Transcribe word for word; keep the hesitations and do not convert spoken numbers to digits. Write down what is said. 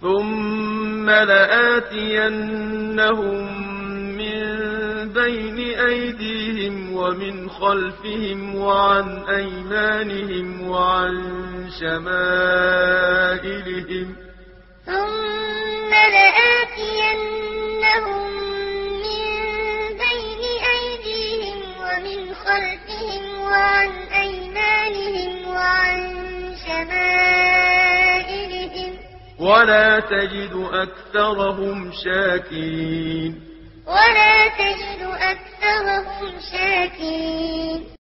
ثم لآتينهم من بين أيديهم ومن خلفهم وعن أيمانهم وعن شمائلهم ثم لآتينهم من بين أيديهم ومن خلفهم وعن أيمانهم وعن شمائلهم ولا تجد أكثرهم شاكرين ولا تجد أكثرهم شاكرين